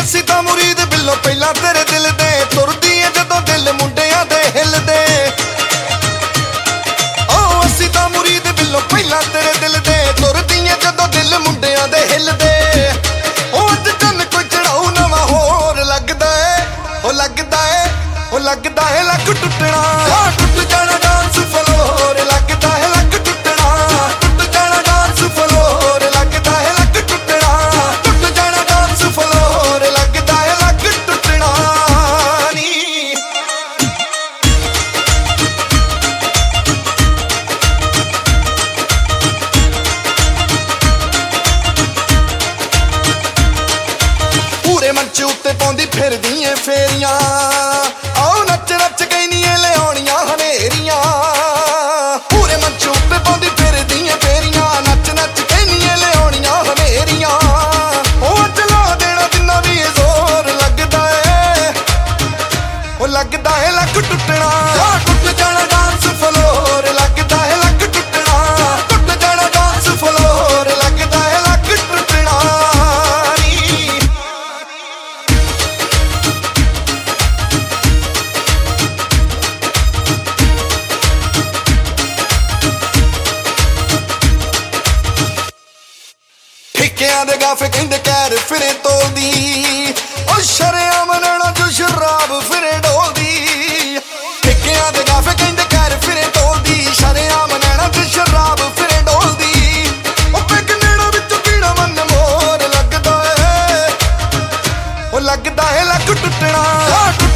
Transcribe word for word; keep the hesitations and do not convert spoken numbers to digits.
ਅਸੀਂ ਤਾਂ ਮੁਰੀਦ ਬਿੱਲੋ ਪਹਿਲਾਂ ਤੇਰੇ ਦਿਲ ਦੇ ਤੁਰਦੀ ਏ ਜਦੋਂ ਦਿਲ ਮੁੰਡਿਆਂ ਦੇ ਹਿੱਲਦੇ ਓ ਅਸੀਂ ਤਾਂ ਮੁਰੀਦ ਬਿੱਲੋ ਪਹਿਲਾਂ ਤੇਰੇ ਦਿਲ ਦੇ ਤੁਰਦੀ ਏ ਜਦੋਂ ਦਿਲ ਮੁੰਡਿਆਂ ਦੇ ਹਿੱਲਦੇ ਓ ਅੱਜ ਜਨ ਕੋਈ ਚੜਾਉ ਨਵਾਂ ਹੋਰ ਲੱਗਦਾ ਏ ਓ ਲੱਗਦਾ ਏ ਓ ਲੱਗਦਾ ਏ ਲੱਕ ਟੁੱਟਣਾ ਟੁੱਟ ਜਾਣਾ ਡਾਂਸ ਫਲੋਰ ਲੱਗਦਾ ਏ ਲੱਕ ਟੁੱਟਣਾ ਟੁੱਟ ਜਾਣਾ ਡਾਂਸ ਫਲੋਰ ਲੱਗਦਾ ਏ ਲੱਕ ਟੁੱਟਣਾ ਟੁੱਟ ਜਾਣਾ ਡਾਂਸ ਫਲੋਰ ਲੱਗਦਾ ਏ ਲੱਕ ਟੁੱਟਣਾ ਨੀ ਪੂਰੇ ਮੰਚ ਉੱਤੇ ਪਾਉਂਦੀ ਫਿਰਦੀ ਏ ਫੇਰੀਆਂ ਆਓ ਨੱਚ ਨੱਚ ਗਈ ਨੀ ਏ ਲਿਆਉਣੀਆਂ ਹਨੇਰੀਆਂ ਪੂਰੇ ਮੰਚ ਉੱਤੇ ਪਾਉਂਦੀ ਫਿਰਦੀ ਏ ਫੇਰੀਆਂ ਨੱਚ ਨੱਚ ਗਈ ਨੀ ਏ ਲਿਆਉਣੀਆਂ ਹਨੇਰੀਆਂ ਉਹ ਚਲਾ ਦੇਣਾ ਜਿੰਨਾ ਵੀ ਇਹ ਜ਼ੋਰ ਲੱਗਦਾ ਏ ਉਹ ਲੱਗਦਾ ਏ ਲੱਕ ਟੁੱਟਣਾ ਟੁੱਟ ਜਾਣਾ ਡਾਂਸ ਫਲੋਰ ਲੱਗਦਾ ਏ ਲੱਕ ਟੁੱਟਣਾ ਟੁੱਟ ਜਾਣਾ ਡਾਂਸ ਫਲੋਰ ਲੱਗਦਾ ਏ ਲੱਕ ਟੁੱਟਣਾ ਨੀ ਠੇਕਿਆਂ ਦੇ ਗਾਫੇ ਕਹਿੰਦੇ ਕਹਿਰ ਫਿਰੇ ਤੋਲਦੀ ਓ ਸ਼ਰੇਆਮ ਨੈਣਾ ਜੋ ਸ਼ਰਾਬ ਫਿਰੇ ਡੋਲਦੀ ਠੇਕਿਆਂ ਦੇ ਗਾਫੇ ਕਹਿੰਦੇ ਕਹਿਰ ਫਿਰੇ ਤੋਲਦੀ ਸ਼ਰੇਆਮ ਨੈਣਾ ਜੋ ਸ਼ਰਾਬ ਫਿਰੇ ਡੋਲਦੀ ਓ ਪੈਗ ਨੈਣਾ ਵਿੱਚੋਂ ਪੀਣਾ ਮਨ ਮੋਰ ਲੱਗਦਾ ਏ ਓ ਲੱਗਦਾ ਏ ਲੱਕ ਟੁੱਟਣਾ